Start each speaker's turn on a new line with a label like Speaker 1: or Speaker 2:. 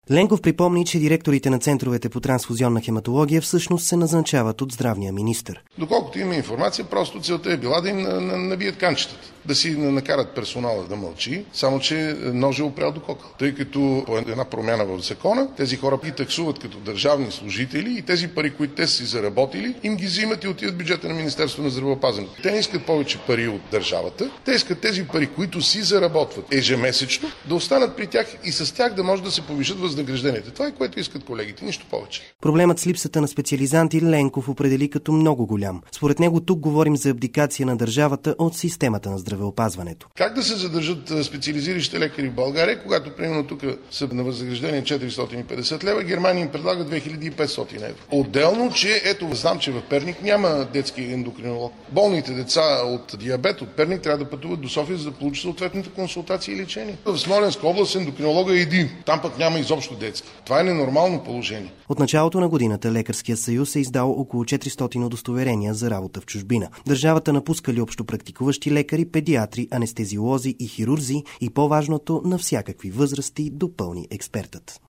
Speaker 1: Ленков припомни, че директорите на центровете по трансфузионна хематология всъщност се назначават от здравния министър.
Speaker 2: Доколкото има информация, просто целта е била да им набият канчетата, да си накарат персонала да мълчи, само че ножа опрял до кокъл. Тъй като по една промяна в закона, тези хора ги таксуват като държавни служители и тези пари, които те си заработили, им ги взимат и отиват в бюджета на Министерството на здравеопазването. Те не искат повече пари от държавата, те искат тези пари, които си заработват ежемесечно, да останат при тях и с тях да може да се повишат възнагражденията. Това е което искат колегите, нищо повече.
Speaker 1: Проблемът с липсата на специализанти Ленков определи като много голям. Според него тук говорим за абдикация на държавата от системата на здравеопазването.
Speaker 2: Как да се задържат специализиращи лекари в България, когато примерно тук са на възнаграждение 450 лева, Германия им предлага 2500 евро. Отделно, че ето знам, че в Перник няма детски ендокринолог. Болните деца от диабет от Перник трябва да пътуват до София, за да получат съответната консултация и лечение. В Смолянска област ендокринолога е един. Там пък няма изобщо детски. Това е ненормално положение.
Speaker 1: От началото на годината Лекарският съюз е издал около 400 удостоверения за работа в чужбина. Държавата напускали общопрактикуващи лекари, педиатри, анестезиолози и хирурзи и по-важното на всякакви възрасти допълни експертът.